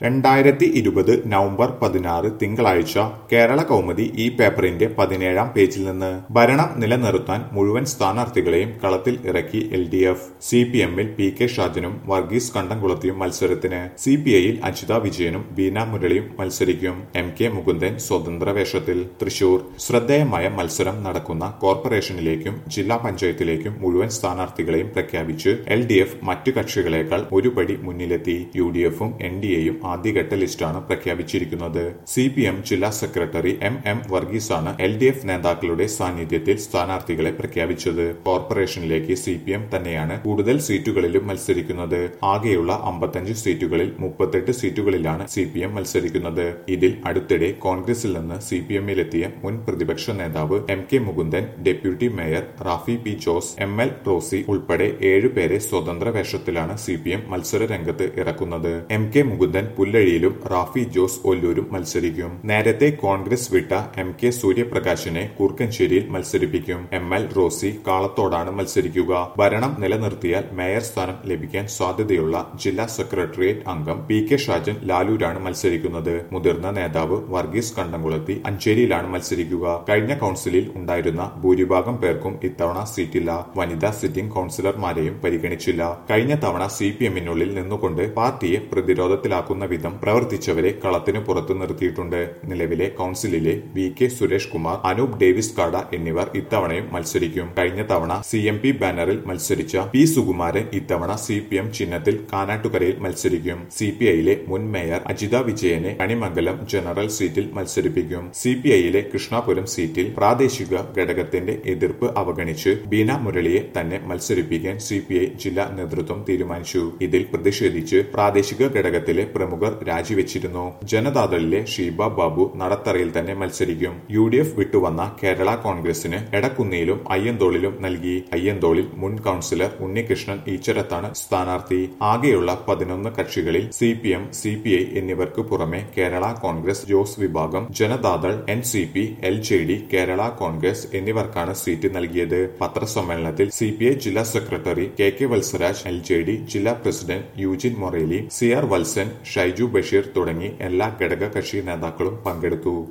2020 November 16 തിങ്കളാഴ്ച കേരള കൗമുദി ഈ പേപ്പറിന്റെ 17-ാം പേജിൽ നിന്ന് ഭരണം നിലനിർത്താൻ മുഴുവൻ സ്ഥാനാർത്ഥികളെയും കളത്തിൽ ഇറക്കി LDF. CPM-ൽ PK ഷാജനും വർഗീസ് കണ്ടംകുളത്തിയും മത്സരത്തിന്. CPI-ൽ അജിത വിജയനും ബീന മുരളിയും മത്സരിക്കും. MK മുകുന്ദൻ സ്വതന്ത്ര വേഷത്തിൽ. തൃശൂർ ശ്രദ്ധേയമായ മത്സരം നടക്കുന്ന കോർപ്പറേഷനിലേക്കും ജില്ലാ പഞ്ചായത്തിലേക്കും മുഴുവൻ സ്ഥാനാർത്ഥികളെയും പ്രഖ്യാപിച്ച് LDF മറ്റു കക്ഷികളെക്കാൾ ഒരു പടി മുന്നിലെത്തി. UDF-ഉം NDA-യും ആദ്യഘട്ട ലിസ്റ്റാണ് പ്രഖ്യാപിച്ചിരിക്കുന്നത്. CPM ജില്ലാ സെക്രട്ടറി MM വർഗീസാണ് LDF നേതാക്കളുടെ സാന്നിധ്യത്തിൽ സ്ഥാനാർത്ഥികളെ പ്രഖ്യാപിച്ചത്. കോർപ്പറേഷനിലേക്ക് CPM തന്നെയാണ് കൂടുതൽ സീറ്റുകളിലും മത്സരിക്കുന്നത്. ആകെയുള്ള 55 സീറ്റുകളിൽ 38 സീറ്റുകളിലാണ് CPM മത്സരിക്കുന്നത്. ഇതിൽ അടുത്തിടെ കോൺഗ്രസിൽ നിന്ന് CPM-ലെത്തിയ മുൻ പ്രതിപക്ഷ നേതാവ് MK Mukundan, deputy mayor Rafi P. Jose, ML Rosy ഉൾപ്പെടെ 7 പേരെ സ്വതന്ത്ര വേഷത്തിലാണ് CPM മത്സര രംഗത്ത് ഇറക്കുന്നത്. MK മുകുന്ദൻ പുല്ലഴിയിലും റാഫി ജോസ് ഒല്ലൂരും മത്സരിക്കും. നേരത്തെ കോൺഗ്രസ് വിട്ട MK സൂര്യപ്രകാശിനെ കൂർക്കഞ്ചേരിയിൽ മത്സരിപ്പിക്കും. ML റോസി കാളത്തോടാണ് മത്സരിക്കുക. ഭരണം നിലനിർത്തിയാൽ മേയർ സ്ഥാനം ലഭിക്കാൻ സാധ്യതയുള്ള ജില്ലാ സെക്രട്ടേറിയറ്റ് അംഗം PK ഷാജൻ ലാലൂരാണ് മത്സരിക്കുന്നത്. മുതിർന്ന നേതാവ് വർഗീസ് കണ്ടംകുളത്തി അഞ്ചേരിയിലാണ് മത്സരിക്കുക. കഴിഞ്ഞ കൌൺസിലിൽ ഉണ്ടായിരുന്ന ഭൂരിഭാഗം പേർക്കും ഇത്തവണ സീറ്റില്ല. വനിതാ സിറ്റിംഗ് കൌൺസിലർമാരെയും പരിഗണിച്ചില്ല. കഴിഞ്ഞ തവണ CPM-നുള്ളിൽ നിന്നുകൊണ്ട് പാർട്ടിയെ പ്രതിരോധത്തിലാക്കുന്ന വിധം പ്രവർത്തിച്ചവരെ കളത്തിനു പുറത്തു നിർത്തിയിട്ടുണ്ട്. നിലവിലെ കൌൺസിലിലെ VK സുരേഷ് കുമാർ, അനൂപ് ഡേവിസ് കാട എന്നിവർ ഇത്തവണയും മത്സരിക്കും. കഴിഞ്ഞ തവണ CMP ബാനറിൽ മത്സരിച്ച P. സുകുമാരൻ ഇത്തവണ CPM ചിഹ്നത്തിൽ കാനാട്ടുകരയിൽ മത്സരിക്കും. CPI-ലെ മുൻ മേയർ അജിത വിജയനെ കണിമംഗലം ജനറൽ സീറ്റിൽ മത്സരിപ്പിക്കും. CPI-ലെ കൃഷ്ണാപുരം സീറ്റിൽ പ്രാദേശിക ഘടകത്തിന്റെ എതിർപ്പ് അവഗണിച്ച് ബീന മുരളിയെ തന്നെ മത്സരിപ്പിക്കാൻ CPI ജില്ലാ നേതൃത്വം തീരുമാനിച്ചു. ഇതിൽ പ്രതിഷേധിച്ച് പ്രാദേശിക ഘടകത്തിലെ പ്രമുഖർ രാജിവെച്ചിരുന്നു. ജനതാദളിലെ ഷീബ ബാബു നടത്തറയിൽ തന്നെ മത്സരിക്കും. UDF വിട്ടുവന്ന കേരള കോൺഗ്രസിന് എടക്കുന്നിയിലും അയ്യന്തോളിലും നൽകി. അയ്യന്തോളിൽ മുൻ കൌൺസിലർ ഉണ്ണികൃഷ്ണൻ ഈച്ചരത്താണ് സ്ഥാനാർത്ഥി. ആകെയുള്ള 11 കക്ഷികളിൽ CPM, CPI എന്നിവർക്ക് പുറമെ കേരള കോൺഗ്രസ് ജോസ് വിഭാഗം, ജനതാദൾ, NCP, LJD, കേരള കോൺഗ്രസ് എന്നിവർക്കാണ് സീറ്റ് നൽകിയത്. പത്രസമ്മേളനത്തിൽ CPI ജില്ലാ സെക്രട്ടറി KK വത്സരാജ്, LJD ജില്ലാ പ്രസിഡന്റ് യൂജിൻ മൊറേലി, CR വത്സൻ, ഷൈജു ബഷീർ തുടങ്ങി എല്ലാ ഘടക കക്ഷി നേതാക്കളും പങ്കെടുത്തു.